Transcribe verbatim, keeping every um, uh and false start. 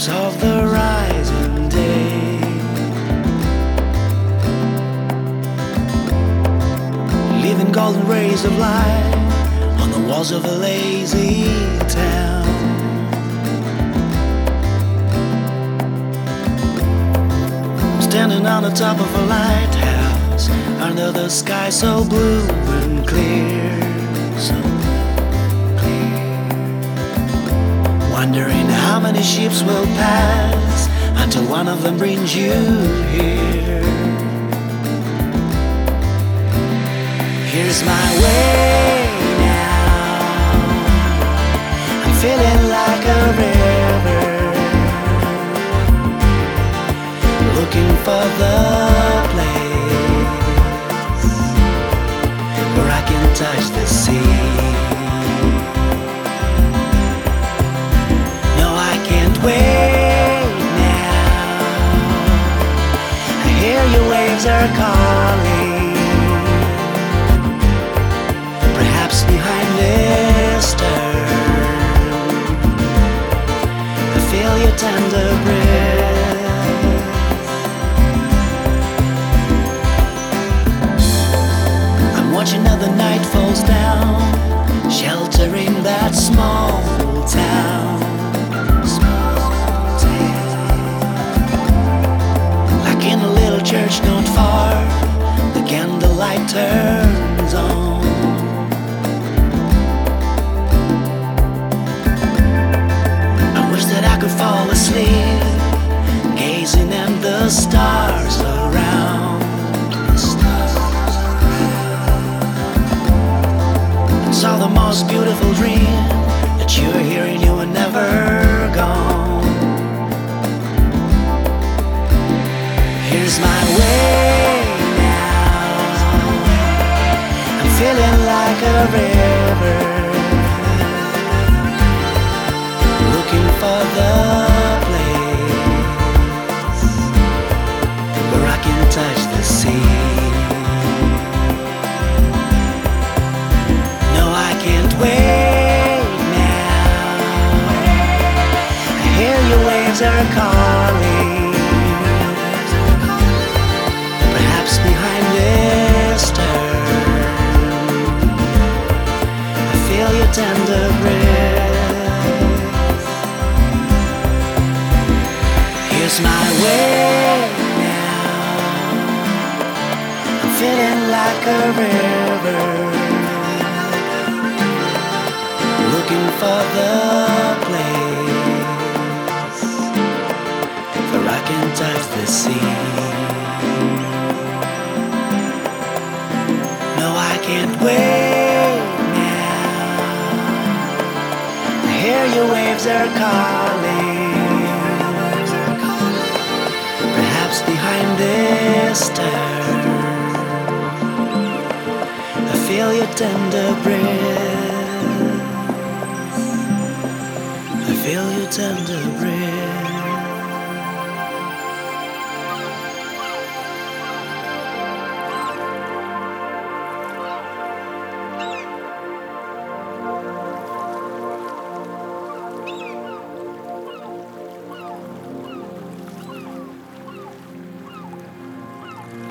of the rising day, leaving golden rays of light on the walls of a lazy town. Standing on the top of a lighthouse under the sky so blue and clear, so clear. Wondering how many ships will pass until one of them brings you here. Here's my way now, I'm feeling like a river, looking for the place where I can touch the sea. No, I can't wait now, I hear your waves are calling. Perhaps behind this stern I feel your tender breath. Watching how the night falls down, sheltering that small town. Small town. Like in a little church not far, the candlelight turns on. I wish that I could fall asleep, gazing at the stars around. Saw the most beautiful dream that you were here and you were never gone. Here's my way now, I'm feeling like a river, looking for the place where I can touch the sea. Can't wait now, I hear your waves are calling. Perhaps behind this stern I feel your tender breath. Here's my way now, I'm feeling like a river, looking for the place where I can touch the sea. No, I can't wait now, I hear your waves are calling. Perhaps behind this stern I feel your tender breath, I feel your tender breath.